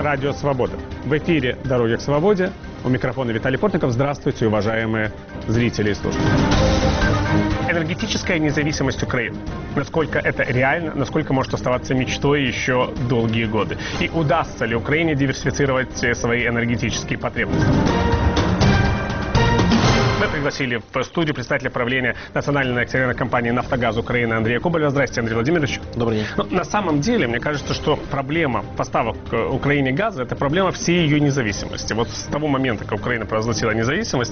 Радио «Свобода». В эфире «Дороги к свободе». У микрофона Виталий Портников. Здравствуйте, уважаемые зрители и слушатели. Энергетическая независимость Украины. Насколько это реально, насколько может оставаться мечтой еще долгие годы. И удастся ли Украине диверсифицировать свои энергетические потребности? Мы пригласили в студию представителя правления национальной акционерной компании «Нафтогаз Украины» Андрея Коболева. Здравствуйте, Андрей Владимирович. Добрый день. Но на самом деле, мне кажется, что проблема поставок Украине газа – это проблема всей ее независимости. Вот с того момента, как Украина провозгласила независимость,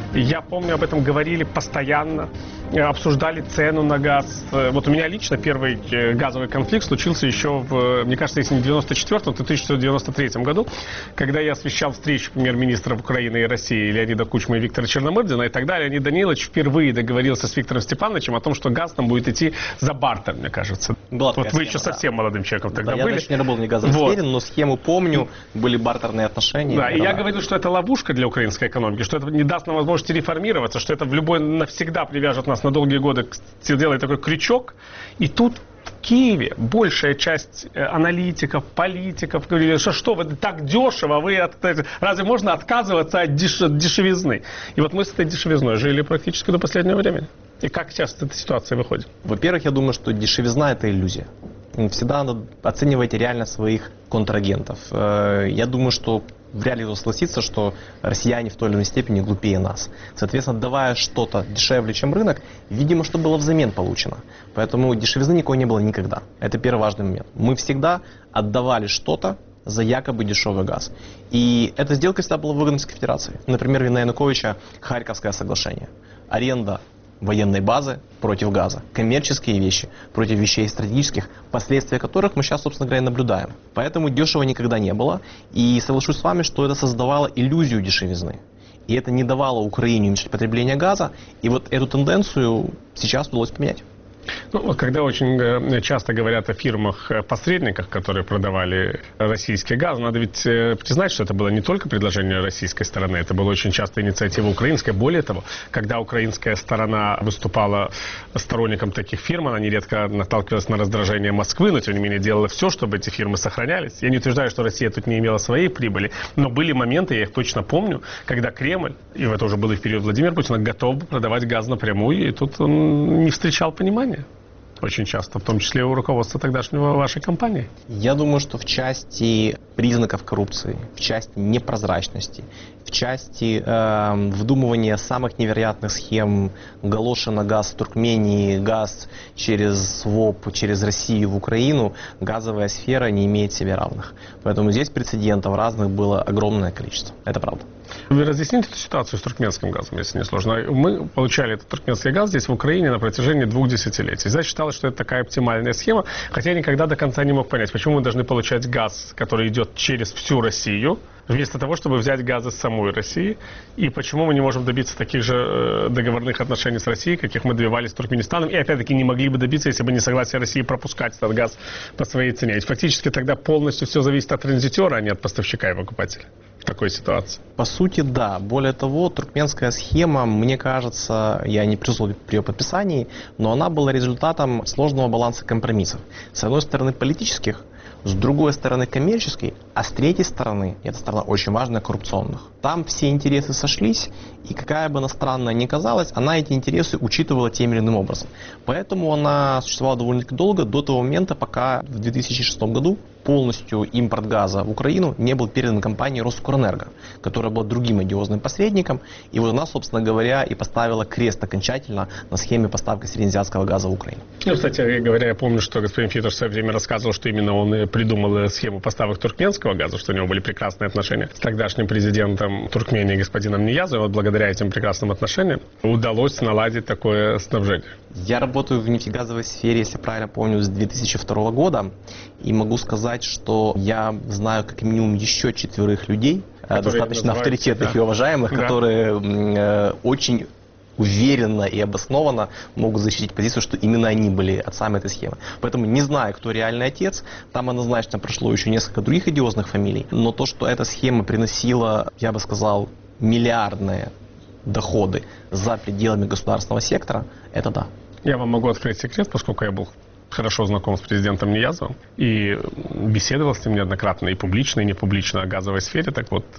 я помню, об этом говорили постоянно, обсуждали цену на газ. Вот у меня лично первый газовый конфликт случился еще мне кажется, если не в 94-м, то в 1993 году, когда я освещал встречу премьер-министров Украины и России Леонида Кучмы и Виктора Черномырдина, и тогда Леонид Данилович впервые договорился с Виктором Степановичем о том, что газ там будет идти за бартер, мне кажется. Была вот вы еще совсем молодым человеком тогда были. Я даже не работал в газовой сфере, но схему помню, были бартерные отношения. Да, и я говорил, что это ловушка для украинской экономики, что это не даст нам возможности реформироваться, что это в любой навсегда привяжет нас на долгие годы, делает такой крючок. И тут в Киеве большая часть аналитиков, политиков говорили, что вы так дешево, разве можно отказываться от дешевизны? И вот мы с этой дешевизной жили практически до последнего времени. И как сейчас эта ситуация выходит? Во-первых, я думаю, что дешевизна – это иллюзия. Всегда надо оценивать реально своих контрагентов. Я думаю, что вряд ли кто согласится, что россияне в той или иной степени глупее нас. Соответственно, давая что-то дешевле, чем рынок, видимо, что было взамен получено. Поэтому дешевизны никакой не было никогда. Это первый важный момент. Мы всегда отдавали что-то за якобы дешевый газ. И эта сделка всегда была выгодна Российской Федерации. Например, времена Януковича Харьковское соглашение. Аренда военной базы против газа. Коммерческие вещи против вещей стратегических, последствия которых мы сейчас, собственно говоря, наблюдаем. Поэтому дешево никогда не было. И соглашусь с вами, что это создавало иллюзию дешевизны. И это не давало Украине уменьшить потребление газа. И вот эту тенденцию сейчас удалось поменять. Ну, вот когда очень часто говорят о фирмах-посредниках, которые продавали российский газ, надо ведь признать, что это было не только предложение российской стороны, это была очень часто инициатива украинская. Более того, когда украинская сторона выступала сторонником таких фирм, она нередко наталкивалась на раздражение Москвы, но тем не менее делала все, чтобы эти фирмы сохранялись. Я не утверждаю, что Россия тут не имела своей прибыли, но были моменты, я их точно помню, когда Кремль, и это уже был и в период Владимира Путина, готов был продавать газ напрямую, и тут он не встречал понимания. Очень часто, в том числе и у руководства тогдашнего вашей компании. Я думаю, что в части признаков коррупции, в части непрозрачности, в части вдумывания самых невероятных схем галоши на газ в Туркмении, газ через СВОП, через Россию в Украину, газовая сфера не имеет себе равных. Поэтому здесь прецедентов разных было огромное количество. Это правда. Вы разъясните эту ситуацию с туркменским газом, если не сложно. Мы получали этот туркменский газ здесь в Украине на протяжении 2 десятилетий. Значит, считалось, что это такая оптимальная схема, хотя я никогда до конца не мог понять, почему мы должны получать газ, который идет через всю Россию, вместо того, чтобы взять газ из самой России, и почему мы не можем добиться таких же договорных отношений с Россией, каких мы добивались с Туркменистаном, и опять-таки не могли бы добиться, если бы не согласие России пропускать этот газ по своей цене. Ведь фактически тогда полностью все зависит от транзитера, а не от поставщика и покупателя. В такой ситуации. По сути, да. Более того, туркменская схема, мне кажется, я не присутствовал при ее подписании, но она была результатом сложного баланса компромиссов. С одной стороны, политических, с другой стороны, коммерческой, а с третьей стороны, и эта сторона очень важная, коррупционных. Там все интересы сошлись, и какая бы она странная ни казалась, она эти интересы учитывала тем или иным образом. Поэтому она существовала довольно-таки долго, до того момента, пока в 2006 году полностью импорт газа в Украину не был передан компании Роскурэнерго, которая была другим одиозным посредником. И вот она, собственно говоря, и поставила крест окончательно на схеме поставки среднеазиатского газа в Украину. Ну, кстати говоря, я помню, что господин Фитов в свое время рассказывал, что именно он придумал схему поставок туркменского газа, что у него были прекрасные отношения с тогдашним президентом Туркмении господином Ниязовым. Вот благодаря этим прекрасным отношениям удалось наладить такое снабжение. Я работаю в нефтегазовой сфере, если правильно помню, с 2002 года. И могу сказать, что я знаю как минимум еще 4 людей, достаточно авторитетных и уважаемых, которые очень уверенно и обоснованно могут защитить позицию, что именно они были отцами этой схемы. Поэтому не знаю, кто реальный отец. Там однозначно прошло еще несколько других одиозных фамилий. Но то, что эта схема приносила, я бы сказал, миллиардные доходы за пределами государственного сектора, это да. Я вам могу открыть секрет, поскольку я был хорошо знаком с президентом Ниязовым и беседовал с ним неоднократно и публично, и не публично о газовой сфере. Так вот,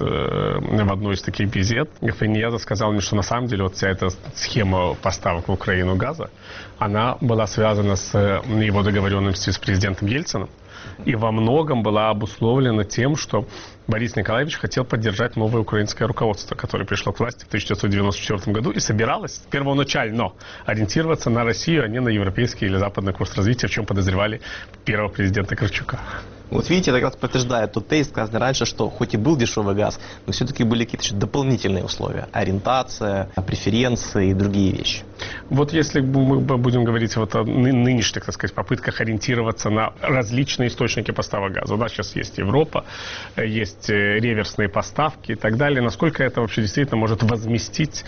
в одной из таких бесед господин Ниязов сказал мне, что на самом деле вот вся эта схема поставок в Украину газа, она была связана с его договоренностью с президентом Ельциным и во многом была обусловлена тем, что Борис Николаевич хотел поддержать новое украинское руководство, которое пришло к власти в 1994 году и собиралось первоначально ориентироваться на Россию, а не на европейский или западный курс развития, в чем подозревали первого президента Кравчука. Вот видите, это как раз подтверждает тот тезис, сказанный раньше, что хоть и был дешевый газ, но все-таки были какие-то еще дополнительные условия. Ориентация, преференции и другие вещи. Вот если мы будем говорить вот о нынешних, так сказать, попытках ориентироваться на различные источники поставок газа. У нас сейчас есть Европа, есть реверсные поставки и так далее. Насколько это вообще действительно может возместить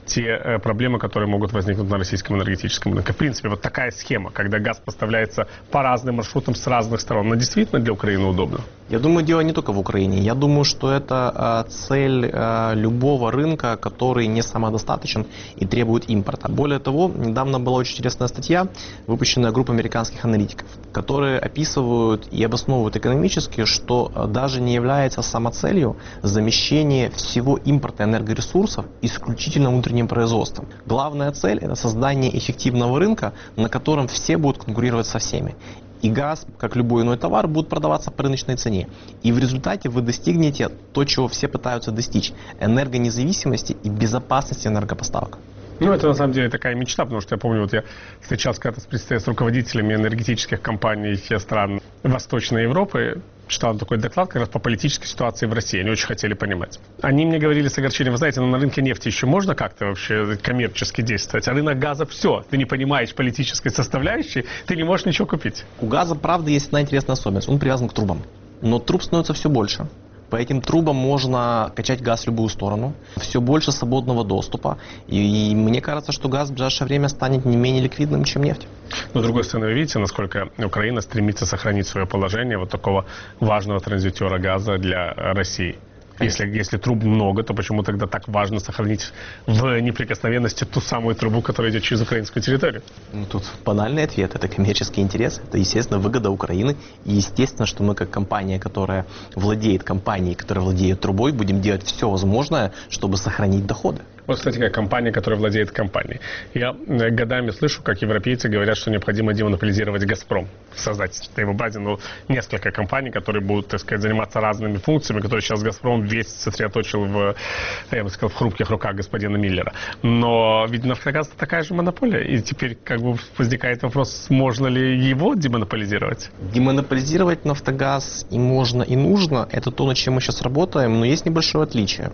те проблемы, которые могут возникнуть на российском энергетическом рынке? В принципе, вот такая схема, когда газ поставляется по разным маршрутам с разных сторон, она действительно для Украины удобна? Я думаю, дело не только в Украине. Я думаю, что это цель любого рынка, который не самодостаточен и требует импорта. Более того, недавно была очень интересная статья, выпущенная группой американских аналитиков, которые описывают и обосновывают экономически, что даже не является самоцелью замещение всего импорта энергоресурсов исключительно внутренним производством. Главная цель – это создание эффективного рынка, на котором все будут конкурировать со всеми. И газ, как любой иной товар, будет продаваться по рыночной цене. И в результате вы достигнете то, чего все пытаются достичь – энергонезависимости и безопасности энергопоставок. Ну, это на самом деле такая мечта, потому что я помню, вот я встречался когда-то с руководителями энергетических компаний стран Восточной Европы, читал такой доклад как раз по политической ситуации в России. Они очень хотели понимать. Они мне говорили с огорчением: вы знаете, на рынке нефти еще можно как-то вообще коммерчески действовать, а рынок газа все. Ты не понимаешь политической составляющей, ты не можешь ничего купить. У газа, правда, есть одна интересная особенность. Он привязан к трубам. Но труб становится все больше. По этим трубам можно качать газ в любую сторону. Все больше свободного доступа. И мне кажется, что газ в ближайшее время станет не менее ликвидным, чем нефть. Но, с другой стороны, вы видите, насколько Украина стремится сохранить свое положение вот такого важного транзитера газа для России. Если труб много, то почему тогда так важно сохранить в неприкосновенности ту самую трубу, которая идет через украинскую территорию? Ну, тут банальный ответ. Это коммерческий интерес. Это, естественно, выгода Украины. И естественно, что мы, как компания, которая владеет компанией, которая владеет трубой, будем делать все возможное, чтобы сохранить доходы. Вот, кстати, как компания, которая владеет компанией. Я годами слышу, как европейцы говорят, что необходимо демонополизировать «Газпром». Создать на его базе несколько компаний, которые будут, так сказать, заниматься разными функциями, которые сейчас «Газпром» весь сосредоточил я бы сказал, в хрупких руках господина Миллера. Но ведь «Нафтогаз» такая же монополия. И теперь как бы возникает вопрос, можно ли его демонополизировать? Демонополизировать «Нафтогаз» и можно, и нужно. Это то, над чем мы сейчас работаем, но есть небольшое отличие.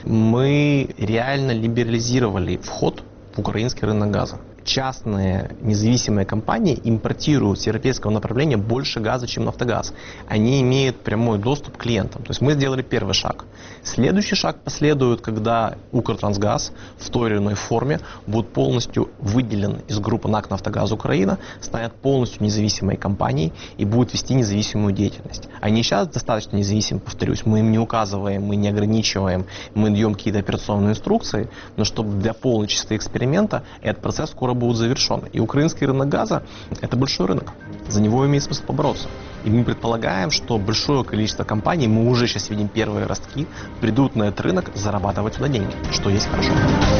Мы реально либерализировали вход в украинский рынок газа. Частные независимые компании импортируют с европейского направления больше газа, чем «Нафтогаз». Они имеют прямой доступ к клиентам. То есть мы сделали первый шаг. Следующий шаг последует, когда Укртрансгаз в той или иной форме будет полностью выделен из группы НАК «Нафтогаз Украина», станет полностью независимой компанией и будет вести независимую деятельность. Они сейчас достаточно независимы, повторюсь. Мы им не указываем, мы не ограничиваем, мы даем какие-то операционные инструкции, но чтобы для полной чистоты эксперимента этот процесс скоро будет завершен. И украинский рынок газа – это большой рынок. За него имеет смысл побороться. И мы предполагаем, что большое количество компаний, мы уже сейчас видим первые ростки, придут на этот рынок зарабатывать сюда деньги, что есть хорошо.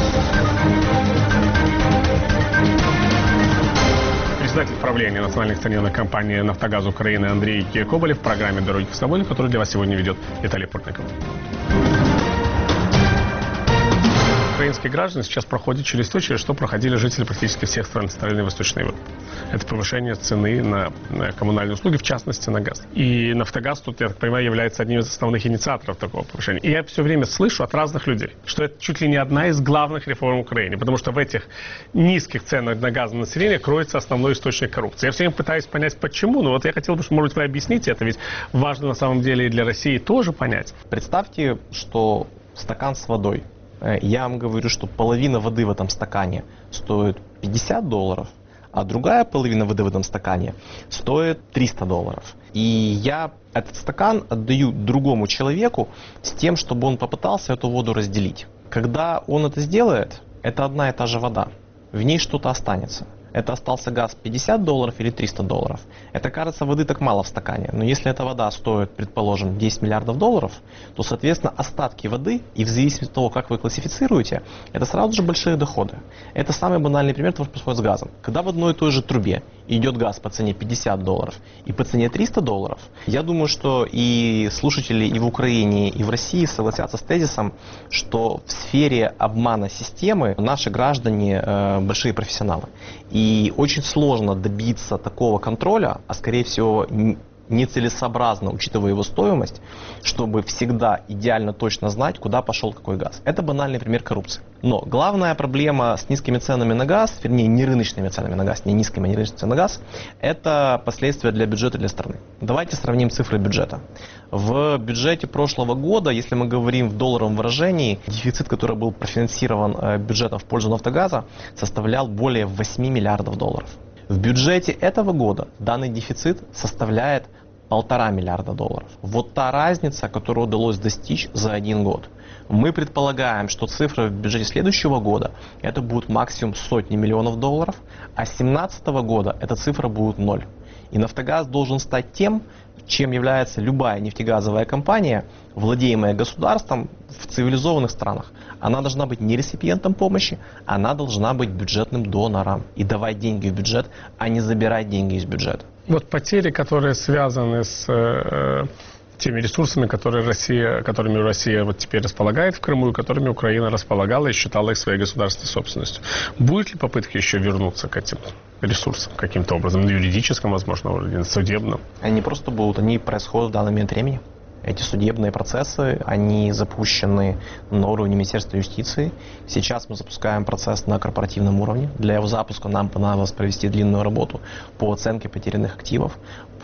Председатель правления национальной акционерной компании «Нафтогаз Украины» Андрей Коболев в программе «Дороги к свободе», которую для вас сегодня ведет Виталий Портников. Украинские граждане сейчас проходят через то, через что проходили жители практически всех стран Центральной и Восточной Европы. Это повышение цены на коммунальные услуги, в частности на газ. И «Нафтогаз» тут, я так понимаю, является одним из основных инициаторов такого повышения. И я все время слышу от разных людей, что это чуть ли не одна из главных реформ Украины, потому что в этих низких ценах на газ на население кроется основной источник коррупции. Я все время пытаюсь понять, почему, но вот я хотел бы, что, может быть, вы объясните это, ведь важно на самом деле и для России тоже понять. Представьте, что стакан с водой. Я вам говорю, что половина воды в этом стакане стоит $50, а другая половина воды в этом стакане стоит $300. И я этот стакан отдаю другому человеку с тем, чтобы он попытался эту воду разделить. Когда он это сделает, это одна и та же вода. В ней что-то останется. Это остался газ $50 или $300. Это, кажется, воды так мало в стакане. Но если эта вода стоит, предположим, $10 миллиардов, то, соответственно, остатки воды, и в зависимости от того, как вы классифицируете, это сразу же большие доходы. Это самый банальный пример того, что происходит с газом. Когда в одной и той же трубе идет газ по цене $50 и по цене $300, я думаю, что и слушатели и в Украине, и в России согласятся с тезисом, что в сфере обмана системы наши граждане большие профессионалы. И очень сложно добиться такого контроля, а скорее всего нецелесообразно, учитывая его стоимость, чтобы всегда идеально точно знать, куда пошел какой газ. Это банальный пример коррупции. Но главная проблема с низкими ценами на газ, вернее не рыночными ценами на газ, не низкими, а не рыночными ценами на газ, это последствия для бюджета, для страны. Давайте сравним цифры бюджета. В бюджете прошлого года, если мы говорим в долларовом выражении, дефицит, который был профинансирован бюджетом в пользу Нафтогаза, составлял более $8 миллиардов. В бюджете этого года данный дефицит составляет $1,5 миллиарда. Вот та разница, которую удалось достичь за один год. Мы предполагаем, что цифры в бюджете следующего года это будет максимум сотни миллионов долларов, а с 2017 года эта цифра будет 0. И Нафтогаз должен стать тем, чем является любая нефтегазовая компания, владеемая государством в цивилизованных странах. Она должна быть не реципиентом помощи, она должна быть бюджетным донором и давать деньги в бюджет, а не забирать деньги из бюджета. Вот потери, которые связаны с теми ресурсами, которыми Россия вот теперь располагает в Крыму, и которыми Украина располагала и считала их своей государственной собственностью. Будет ли попытки еще вернуться к этим ресурсам каким-то образом, на юридическом, возможно, уровне, судебном? Они просто будут, они происходят в данный момент времени. Эти судебные процессы, они запущены на уровне Министерства юстиции. Сейчас мы запускаем процесс на корпоративном уровне. Для его запуска нам понадобилось провести длинную работу по оценке потерянных активов,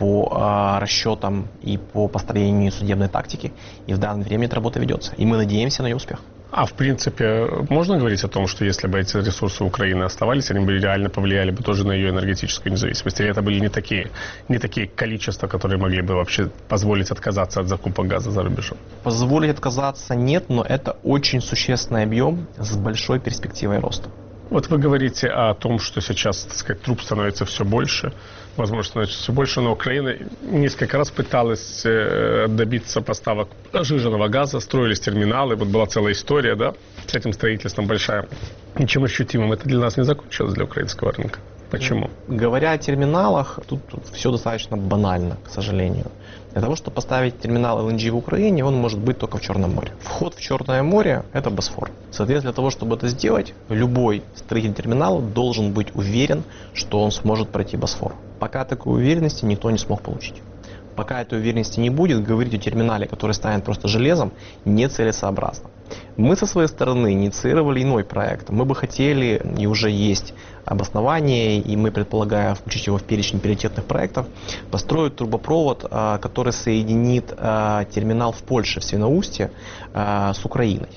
по расчетам и по построению судебной тактики. И в данное время эта работа ведется. И мы надеемся на ее успех. А в принципе, можно говорить о том, что если бы эти ресурсы Украины оставались, они бы реально повлияли бы тоже на ее энергетическую независимость? Или это были не такие количества, которые могли бы вообще позволить отказаться от закупок газа за рубежом? Позволить отказаться нет, но это очень существенный объем с большой перспективой роста. Вот вы говорите о том, что сейчас, так сказать, труб становится все больше, возможно, становится все больше, но Украина несколько раз пыталась добиться поставок сжиженного газа, строились терминалы, вот была целая история, да, с этим строительством большая. Ничем ощутимым это для нас не закончилось, для украинского рынка. Почему? Говоря о терминалах, тут все достаточно банально, к сожалению. Для того, чтобы поставить терминал LNG в Украине, он может быть только в Черном море. Вход в Черное море – это Босфор. Соответственно, для того, чтобы это сделать, любой строитель терминала должен быть уверен, что он сможет пройти Босфор. Пока такой уверенности никто не смог получить. Пока этой уверенности не будет, говорить о терминале, который станет просто железом, нецелесообразно. Мы со своей стороны инициировали иной проект. Мы бы хотели, и уже есть обоснование, и мы предполагаем включить его в перечень приоритетных проектов, построить трубопровод, который соединит терминал в Польше, в Свиноустье, с Украиной.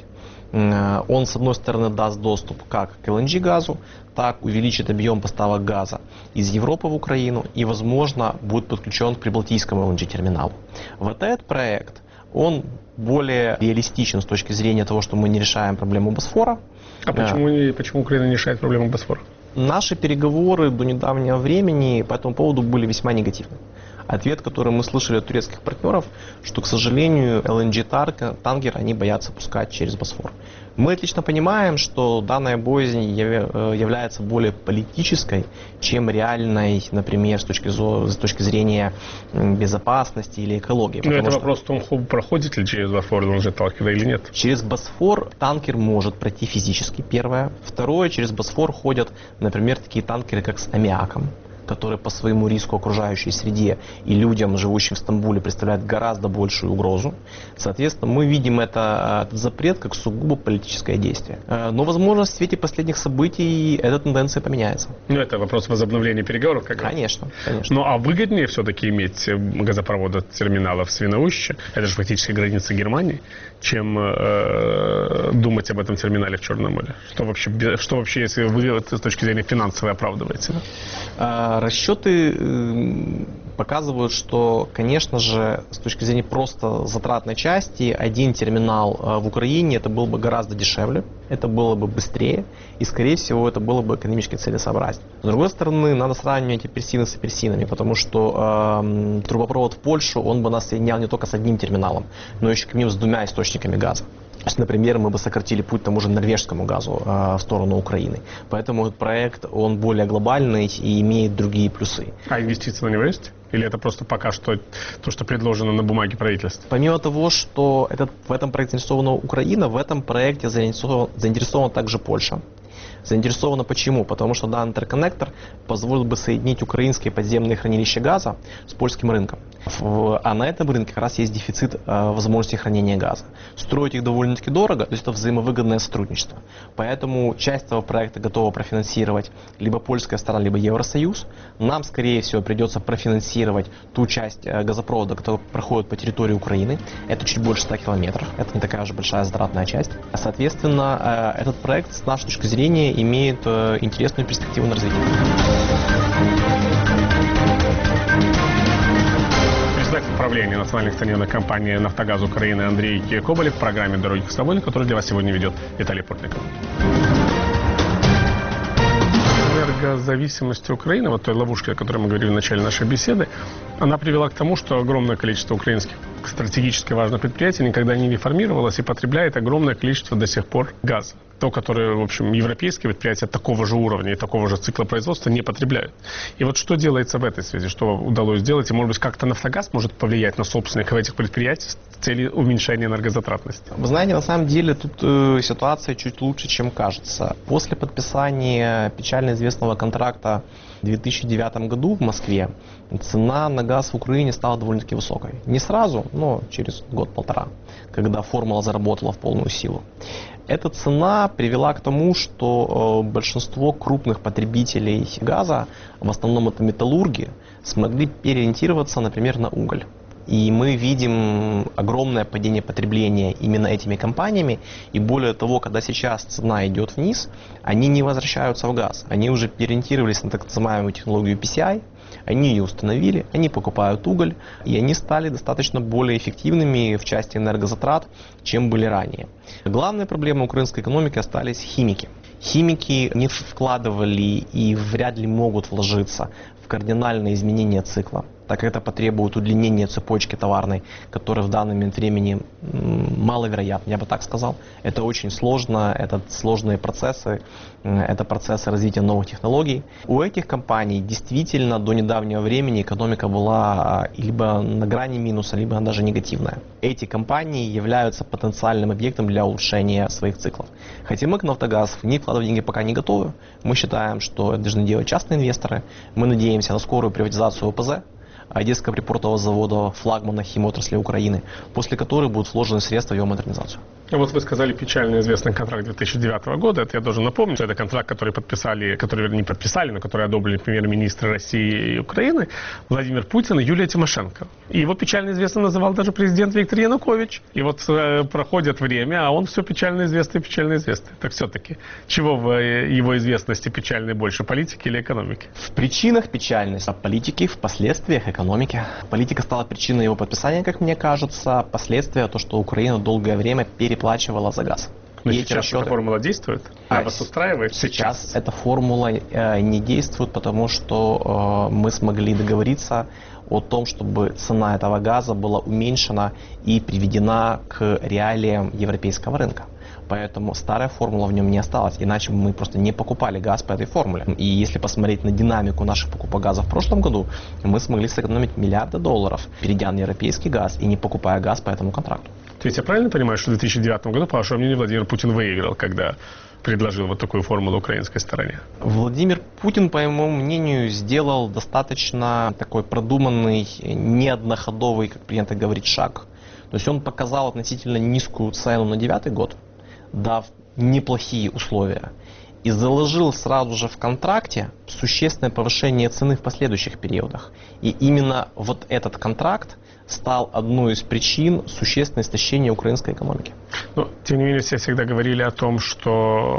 Он, с одной стороны, даст доступ как к LNG-газу, так увеличит объем поставок газа из Европы в Украину и, возможно, будет подключен к Прибалтийскому LNG-терминалу. Вот этот проект, он более реалистичен с точки зрения того, что мы не решаем проблему Босфора. А почему Украина не решает проблему Босфора? Наши переговоры до недавнего времени по этому поводу были весьма негативны. Ответ, который мы слышали от турецких партнеров, что, к сожалению, LNG-танкер они боятся пускать через Босфор. Мы отлично понимаем, что данная боязнь является более политической, чем реальной, например, с точки зрения безопасности или экологии. Но это вопрос в том, проходит ли через Босфор LNG-танкер или нет. Через Босфор танкер может пройти физически, первое. Второе, через Босфор ходят, например, такие танкеры, как с аммиаком, которые по своему риску окружающей среде и людям, живущим в Стамбуле, представляют гораздо большую угрозу. Соответственно, мы видим этот запрет как сугубо политическое действие. Но, возможно, в свете последних событий эта тенденция поменяется. Ну, это вопрос возобновления переговоров, как Конечно, конечно. Ну, а выгоднее все-таки иметь газопровод от терминала в Свиноустье, это же фактически граница Германии, чем думать об этом терминале в Черном море? Что вообще, если вы с точки зрения финансовой оправдываете? Расчеты показывают, что, конечно же, с точки зрения просто затратной части, один терминал в Украине это было бы гораздо дешевле, это было бы быстрее и, скорее всего, это было бы экономически целесообразнее. С другой стороны, надо сравнивать апельсины с апельсинами, потому что трубопровод в Польшу, он бы нас соединял не только с одним терминалом, но еще как минимум с двумя источниками газа. То есть, например, мы бы сократили путь тому же норвежскому газу в сторону Украины. Поэтому этот проект, он более глобальный и имеет другие плюсы. А инвестиции на него есть? Или это просто пока что то, что предложено на бумаге правительства? Помимо того, что в этом проекте заинтересована Украина, в этом проекте заинтересована также Польша. Заинтересована почему? Потому что данный интерконнектор позволил бы соединить украинские подземные хранилища газа с польским рынком. А на этом рынке как раз есть дефицит возможности хранения газа. Строить их довольно-таки дорого, то есть это взаимовыгодное сотрудничество. Поэтому часть этого проекта готова профинансировать либо польская сторона, либо Евросоюз. Нам, скорее всего, придется профинансировать ту часть газопровода, которая проходит по территории Украины. Это чуть больше 100 километров. Это не такая же большая затратная часть. Соответственно, этот проект, с нашей точки зрения, имеет интересную перспективу на развитие. Председатель правления национальной акционерной компании «Нафтогаз Украины» Андрей Коболев в программе «Дороги к свободе», которую для вас сегодня ведет Виталий Портников. Энергозависимость Украины, вот той ловушки, о которой мы говорили в начале нашей беседы, она привела к тому, что огромное количество украинских стратегически важных предприятий никогда не реформировалось и потребляет огромное количество до сих пор газа. То, которое, в общем, европейские предприятия такого же уровня и такого же цикла производства не потребляют. И вот что делается в этой связи, что удалось сделать, и, может быть, как-то «Нафтогаз» может повлиять на собственников этих предприятий с целью уменьшения энергозатратности? Вы знаете, на самом деле тут ситуация чуть лучше, чем кажется. После подписания печально известного контракта в 2009 году в Москве цена на газ в Украине стала довольно-таки высокой. Не сразу, но через год-полтора, когда формула заработала в полную силу. Эта цена привела к тому, что большинство крупных потребителей газа, в основном это металлурги, смогли переориентироваться, например, на уголь. И мы видим огромное падение потребления именно этими компаниями. И более того, когда сейчас цена идет вниз, они не возвращаются в газ. Они уже переориентировались на так называемую технологию PCI. Они ее установили, они покупают уголь, и они стали достаточно более эффективными в части энергозатрат, чем были ранее. Главной проблемой украинской экономики остались химики. Химики не вкладывали и вряд ли могут вложиться в кардинальное изменение цикла, так как это потребует удлинения цепочки товарной, которая в данный момент времени маловероятна, я бы так сказал. Это очень сложно, это сложные процессы, это процессы развития новых технологий. У этих компаний действительно до недавнего времени экономика была либо на грани минуса, либо она даже негативная. Эти компании являются потенциальным объектом для улучшения своих циклов. Хотя мы, как «Нафтогаз», в них вкладывать деньги пока не готовы. Мы считаем, что это должны делать частные инвесторы. Мы надеемся на скорую приватизацию ОПЗ, Одесского припортового завода, флагмана химотрасли Украины, после которой будут вложены средства в его модернизацию. Вот вы сказали печально известный контракт 2009 года. Это я должен напомнить, что это контракт, который подписали, который не подписали, но который одобрили премьер-министры России и Украины Владимир Путин и Юлия Тимошенко. И его печально известно называл даже президент Виктор Янукович. И вот проходит время, а он все печально известный. Так все-таки, чего в его известности печальной больше, политики или экономики? В причинах печальности, а политики, в последствиях экономики. Политика стала причиной его подписания, как мне кажется. Последствия то, что Украина долгое время переплачивала за газ. Но сейчас эта формула действует? Она вас устраивает? Сейчас эта формула не действует, потому что мы смогли договориться о том, чтобы цена этого газа была уменьшена и приведена к реалиям европейского рынка. Поэтому старая формула в нем не осталась, иначе мы просто не покупали газ по этой формуле. И если посмотреть на динамику наших покупок газа в прошлом году, мы смогли сэкономить миллиарды долларов, перейдя на европейский газ и не покупая газ по этому контракту. То есть я правильно понимаю, что в 2009 году, по вашему мнению, Владимир Путин выиграл, когда предложил вот такую формулу украинской стороне? Владимир Путин, по моему мнению, сделал достаточно такой продуманный, неодноходовый, как принято говорить, шаг. То есть он показал относительно низкую цену на 2009 год, дав неплохие условия, и заложил сразу же в контракте существенное повышение цены в последующих периодах. И именно вот этот контракт стал одной из причин существенного истощения украинской экономики. Но, тем не менее, все всегда говорили о том, что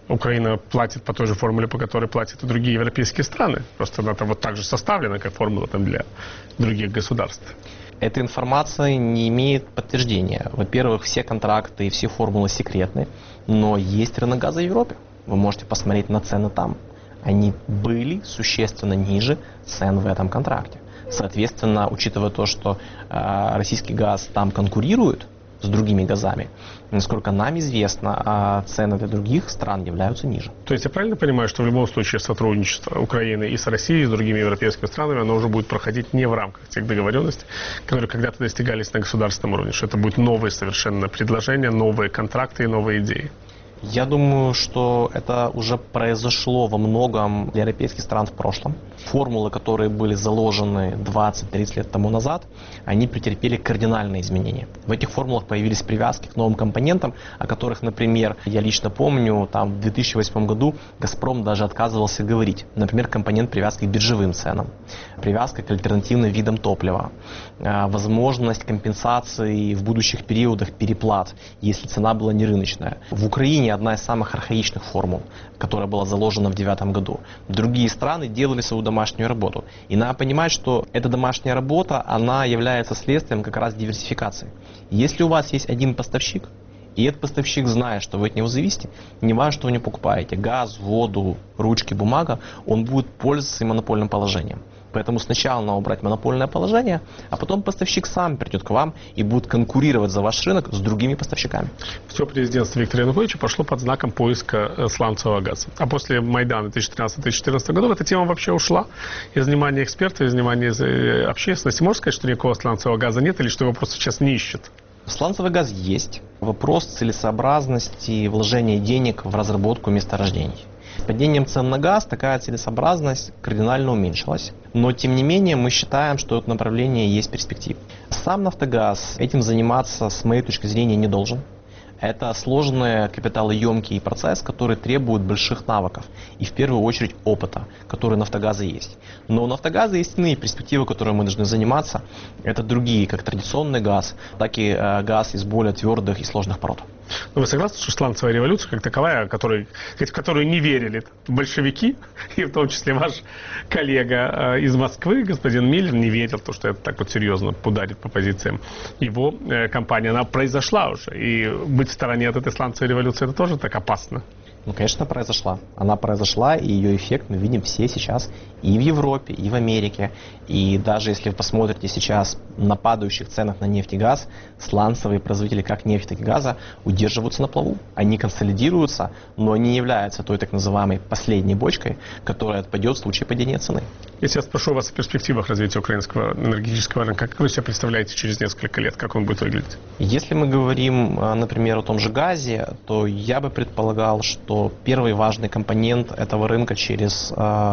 Украина платит по той же формуле, по которой платят и другие европейские страны. Просто она там вот так же составлена, как формула там для других государств. Эта информация не имеет подтверждения. Во-первых, все контракты и все формулы секретны, но есть рынок газа в Европе. Вы можете посмотреть на цены там. Они были существенно ниже цен в этом контракте. Соответственно, учитывая то, что российский газ там конкурирует с другими газами, насколько нам известно, цены для других стран являются ниже. То есть я правильно понимаю, что в любом случае сотрудничество Украины и с Россией, и с другими европейскими странами, оно уже будет проходить не в рамках тех договоренностей, которые когда-то достигались на государственном уровне, что это будут новые совершенно предложения, новые контракты и новые идеи? Я думаю, что это уже произошло во многом для европейских стран в прошлом. Формулы, которые были заложены 20-30 лет тому назад, они претерпели кардинальные изменения. В этих формулах появились привязки к новым компонентам, о которых, например, я лично помню, там в 2008 году «Газпром» даже отказывался говорить. Например, компонент привязки к биржевым ценам, привязка к альтернативным видам топлива, возможность компенсации в будущих периодах переплат, если цена была не рыночная. В Украине одна из самых архаичных формул, которая была заложена в 2009 году. Другие страны делали свою домашнюю работу. И надо понимать, что эта домашняя работа, она является следствием как раз диверсификации. Если у вас есть один поставщик, и этот поставщик знает, что вы от него зависите, не важно, что вы не покупаете, газ, воду, ручки, бумага, он будет пользоваться своим монопольным положением. Поэтому сначала надо убрать монопольное положение, а потом поставщик сам придет к вам и будет конкурировать за ваш рынок с другими поставщиками. Все президентство Виктора Януковича пошло под знаком поиска сланцевого газа. А после Майдана 2013-2014 годов эта тема вообще ушла из внимания экспертов, из внимания общественности. Можно сказать, что никакого сланцевого газа нет или что его просто сейчас не ищут? Сланцевый газ есть. Вопрос целесообразности вложения денег в разработку месторождений. С падением цен на газ такая целесообразность кардинально уменьшилась. Но, тем не менее, мы считаем, что это направление есть перспектив. Сам «Нафтогаз» этим заниматься, с моей точки зрения, не должен. Это сложный капиталоемкий процесс, который требует больших навыков и в первую очередь опыта, который у «Нафтогаза» есть. Но у «Нафтогаза» есть иные перспективы, которыми мы должны заниматься. Это другие, как традиционный газ, так и газ из более твердых и сложных пород. Но вы согласны, что сланцевая революция как таковая, в которую не верили большевики, и в том числе ваш коллега из Москвы, господин Миллер, не верил, что это так вот серьезно ударит по позициям его компании, она произошла уже. И быть в стороне от этой сланцевой революции, это тоже так опасно? Ну, конечно, произошла. Она произошла, и ее эффект мы видим все сейчас и в Европе, и в Америке. И даже если вы посмотрите сейчас на падающих ценах на нефть и газ, сланцевые производители как нефти, так и газа удерживаются на плаву. Они консолидируются, но они не являются той так называемой последней бочкой, которая отпадет в случае падения цены. Если я спрошу вас о перспективах развития украинского энергетического рынка, как вы себя представляете через несколько лет, как он будет выглядеть? Если мы говорим, например, о том же газе, то я бы предполагал, что первый важный компонент этого рынка через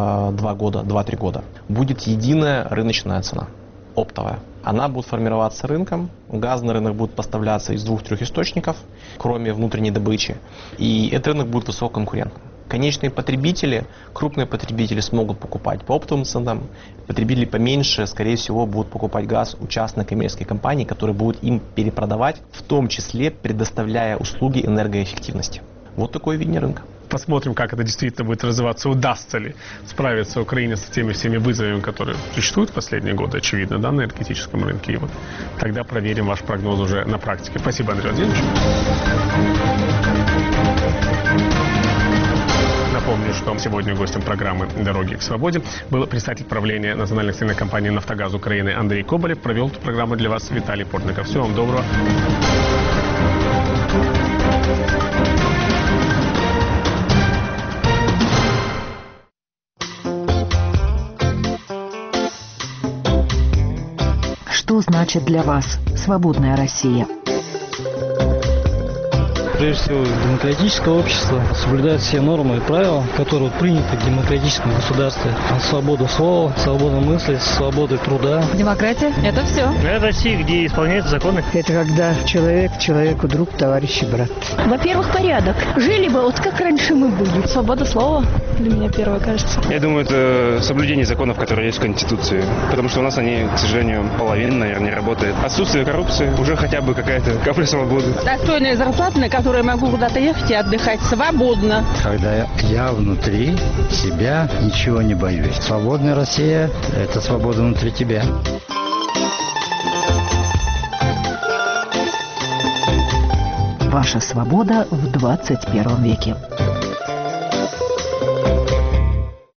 2-3 года будет единая рыночная цена, оптовая. Она будет формироваться рынком, газный рынок будет поставляться из 2-3 источников, кроме внутренней добычи, и этот рынок будет высококонкурентным. Конечные потребители, крупные потребители смогут покупать по оптовым ценам, потребители поменьше, скорее всего, будут покупать газ у частной коммерческой компании, которые будут им перепродавать, в том числе предоставляя услуги энергоэффективности. Вот такое видение рынка. Посмотрим, как это действительно будет развиваться, удастся ли справиться Украине с теми всеми вызовами, которые существуют в последние годы, очевидно, да, на энергетическом рынке. И вот тогда проверим ваш прогноз уже на практике. Спасибо, Андрей Владимирович. Напомню, что сегодня гостем программы «Дороги к свободе» был председатель правления национальной акционерной компании «Нафтогаз Украины» Андрей Коболев. Провел эту программу для вас Виталий Портников. Всего вам доброго. Что значит для вас свободная Россия? Прежде всего, демократическое общество соблюдает все нормы и правила, которые приняты в демократическом государстве. Свобода слова, свобода мысли, свобода труда. Демократия – это все. Это Россия, где исполняются законы. Это когда человек человеку друг, товарищ и брат. Во-первых, порядок. Жили бы вот как раньше мы были. Свобода слова для меня первое, кажется. Я думаю, это соблюдение законов, которые есть в Конституции. Потому что у нас они, к сожалению, половина, наверное, не работает. Отсутствие коррупции, уже хотя бы какая-то капля свободы. Достойная зарплата, на которую которой могу куда-то ехать и отдыхать свободно. Когда я внутри себя ничего не боюсь. Свободная Россия – это свобода внутри тебя. Ваша свобода в 21 веке.